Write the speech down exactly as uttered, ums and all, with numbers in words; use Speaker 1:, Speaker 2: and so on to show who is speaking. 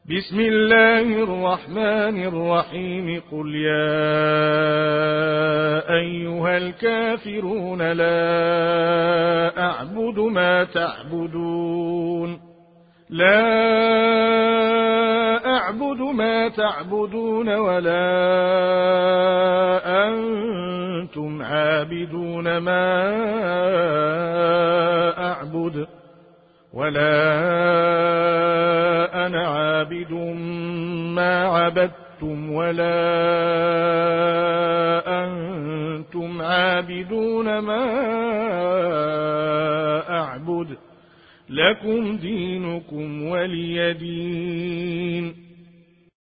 Speaker 1: بسم الله الرحمن الرحيم قل يا أيها الكافرون لا أعبد ما تعبدون لا أعبد ما تعبدون ولا أنتم عابدون ما أعبد ولا أنا عابد ما عبدتم ولا أنتم عابدون ما أعبد لكم دينكم ولي دين.